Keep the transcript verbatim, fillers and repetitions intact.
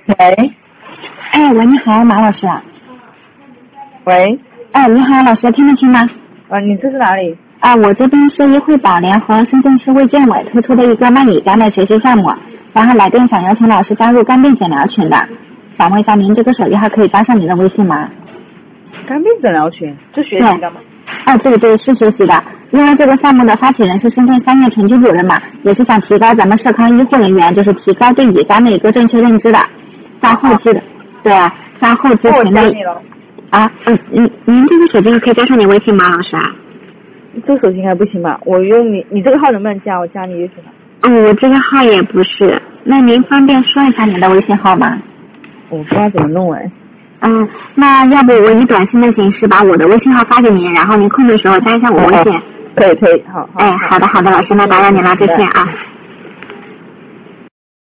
喂， 哎，喂，你好，马老师。 喂， 哎，你好，老师，听得清吗？ 啊，你这是哪里？ 啊，我这边是医惠保联和深圳市卫健委推出的一个慢乙肝的学习项目，然后来电想邀请老师加入肝病诊疗群的，想问一下您这个手机号可以加上您的微信吗？ 肝病诊疗群，是学习的吗？ 啊，对对，是学习的。因为这个项目的发起人是深圳三院陈军主任嘛，也是想提高咱们社康医护人员，就是提高对乙肝的一个正确认知的。像后期的，对啊，像后期群的啊，嗯，您您这个手机可以加上你微信吗，老师啊？ 这个手机应该不行吧？我用你，你这个号能不能加？我加你就行了。 嗯，我这个号也不是。那您方便说一下您的微信号吗？ 我不知道怎么弄哎。 嗯，那要不我以短信的形式把我的微信号发给您，然后您空的时候加一下我微信。 可以可以，好。 哎，好的好的，老师，那打扰您了，再见啊。